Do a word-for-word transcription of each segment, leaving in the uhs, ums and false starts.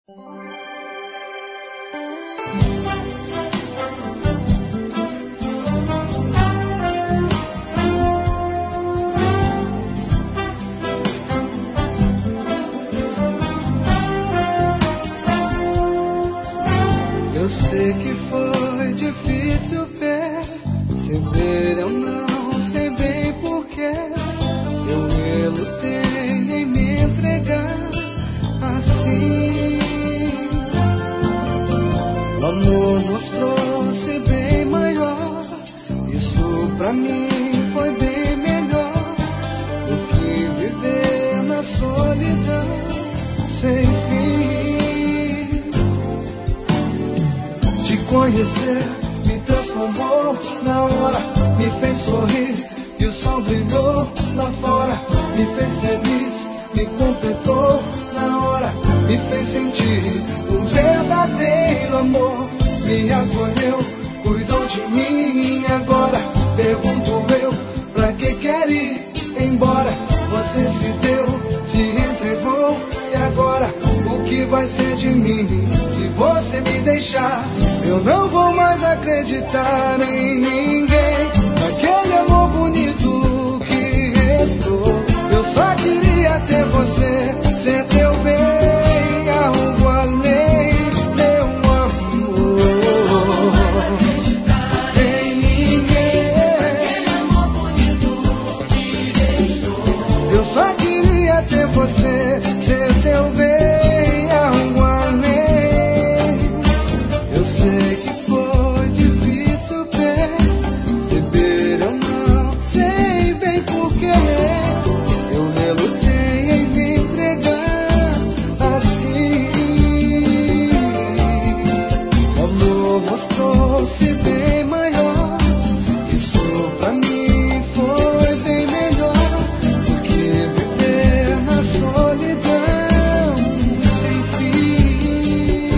Eu sei que foi difícil perceber, eu não sei bem porquê. Eu relutei em me entregar assim. O amor nos trouxe bem maior, isso pra mim foi bem melhor do que viver na solidão sem fim. Te conhecer me transformou na hora, me fez sorrir e o sol brilhou lá fora. Me fez feliz, me completou na hora, me fez sentir o verdadeiro amor. Me acolheu, cuidou de mim e agora pergunto eu, pra que quer ir embora? Você se deu, se entregou e agora o que vai ser de mim? Se você me deixar, eu não vou mais acreditar em ninguém. Naquele amor bonito que restou, eu só queria ter você, ser teu bem, algo além, meu amor. Em ninguém. Naquele amor bonito que restou, eu só queria ter você, ser teu bem, algo além. Eu sei que foi difícil perceber, eu não sei bem porquê. Eu relutei em me entregar assim. O amor mostrou-se bem maior, isso pra mim foi bem melhor do que viver na solidão sem fim.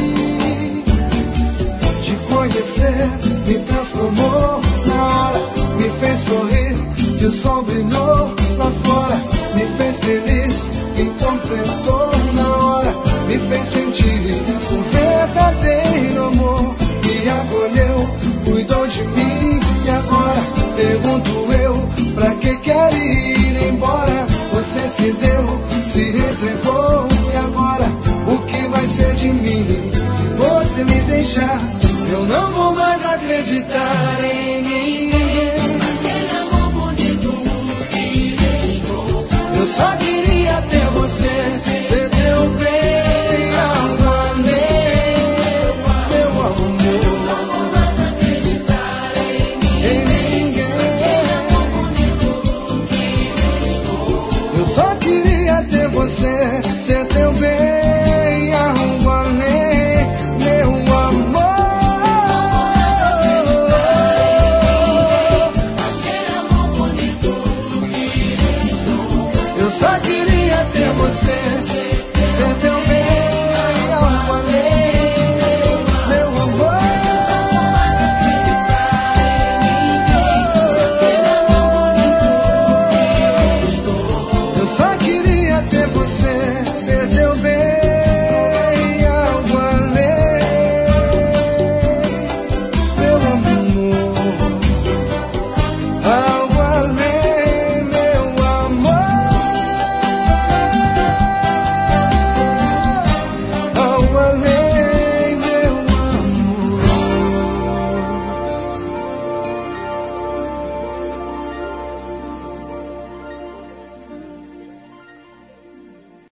Te conhecer me transformou na hora, me fez sorrir e o sol brilhou lá fora. Me fez feliz, me completou na hora, me fez sentir o verdadeiro amor. Me acolheu, cuidou de mim e agora pergunto eu, pra que quer ir embora? Você se deu, se entregou e agora o que vai ser de mim? Se você me deixar, eu não vou mais acreditar em ninguém. Aquele amor bonito que restou, eu só queria ter você, ser teu bem, algo além, meu amor. Não vou mais acreditar em ninguém. Aquele amor bonito que restou, eu só queria ter você, ser teu bem, algo além, meu amor. Eu só queria ter você, ser teu bem, algo além, meu amor. Eu só queria ter você, ser teu bem, algo além, meu amor. Algo além, meu amor. Algo além.